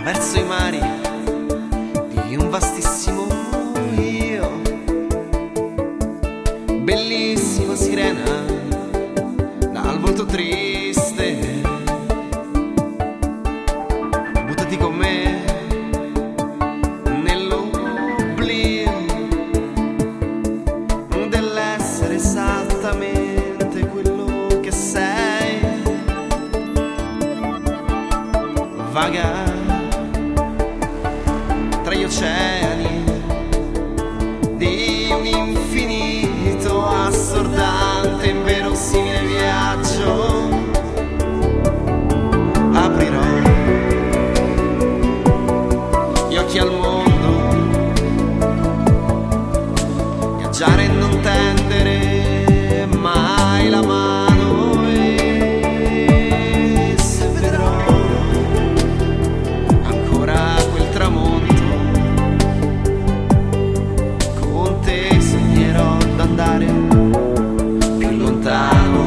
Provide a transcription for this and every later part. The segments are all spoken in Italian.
verso i mari di un vastissimo io. Bellissima sirena dal volto triste, buttati con me nell'oblio dell'essere esattamente quello che sei. Vaga tra gli oceani di un infinito assordante inverosimile viaggio, aprirò gli occhi al mondo, viaggiare e non tendere mai la mano, e se vedrò ancora quel tramonto, con te sognerò d'andare più lontano.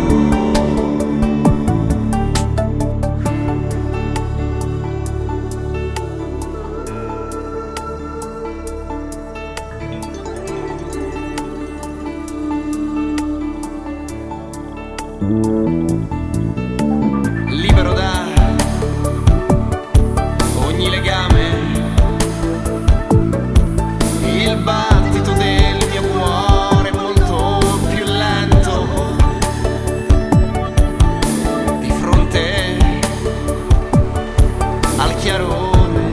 Libero da ogni legame, il battito del mio cuore è molto più lento di fronte al chiarore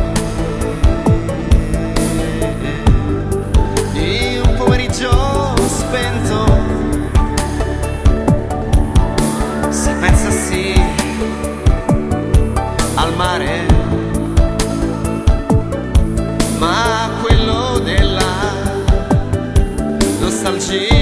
di un pomeriggio spento. Si pensa sì al mare, ma quello della nostalgia